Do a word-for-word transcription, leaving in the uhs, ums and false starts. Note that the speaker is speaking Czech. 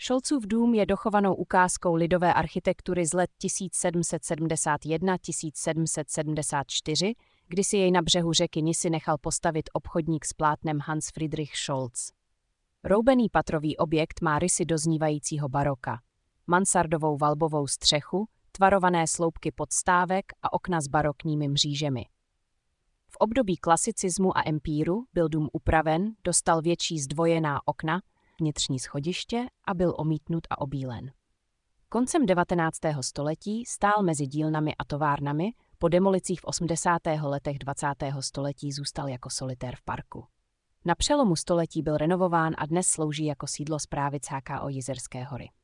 Scholzův dům je dochovanou ukázkou lidové architektury z let tisíc sedm set sedmdesát jedna až tisíc sedm set sedmdesát čtyři, kdy si jej na břehu řeky Nisy nechal postavit obchodník s plátnem Hans Friedrich Scholz. Roubený patrový objekt má rysy doznívajícího baroka, mansardovou valbovou střechu, tvarované sloupky podstávek a okna s barokními mřížemi. V období klasicismu a empíru byl dům upraven, dostal větší zdvojená okna, vnitřní schodiště a byl omítnut a obílen. Koncem devatenáctého století stál mezi dílnami a továrnami, po demolicích v osmdesátých letech dvacátého století zůstal jako solitér v parku. Na přelomu století byl renovován a dnes slouží jako sídlo správy C K O Jizerské hory.